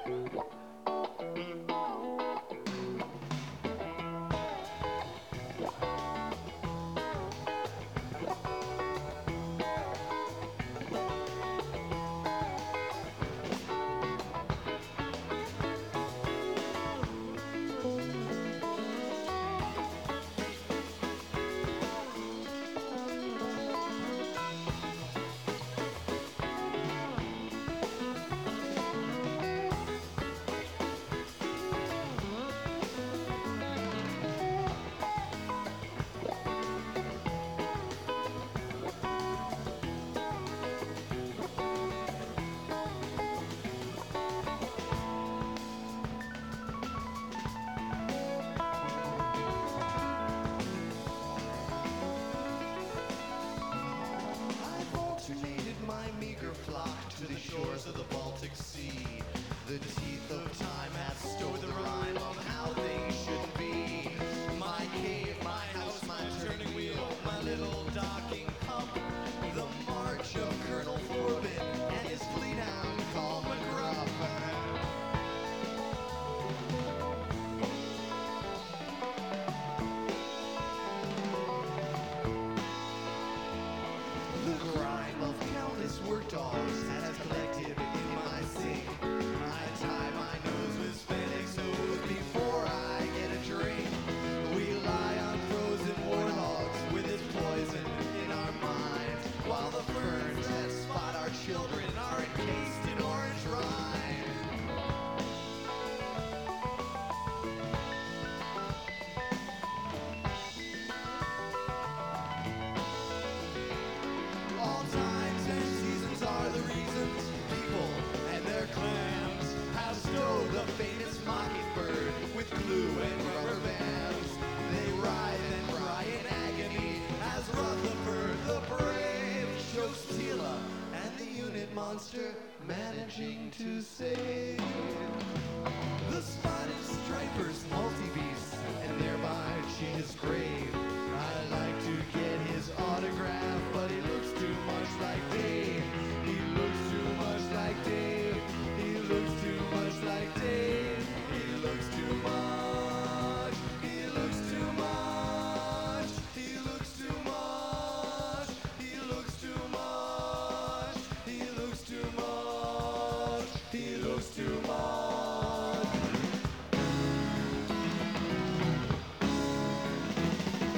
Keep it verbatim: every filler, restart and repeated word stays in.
I've alternated my meager flock to the shores of the Baltic Sea. The teeth of time have stowed the rhyme of how things should be. My cave, my house, my turning wheel, my little docking pump. The march of Colonel Forbin and his fleet hound called McGruff. The grime of countless work dogs that has collected in my sink. I tie my nose with Spanish hose before I get a drink. We lie on frozen warthogs with his poison in our minds, while the ferns that spot our children are encased in orange rind. All times and seasons are the reasons people and their clans have stowed the famous mockingbird with glue and rubber bands. They writhe and cry in agony as Rutherford the Brave chokes Tila and the unit monster managing to save the spotted stripers, multi-beast, and thereby Cheetah's grave. I'd like to get his autograph, but he looks too much like Dave. He looks too much like Dave. He looks too much like Dave. He looks too much. He looks too much. He looks too much. He looks too much. He looks too much. He looks too much.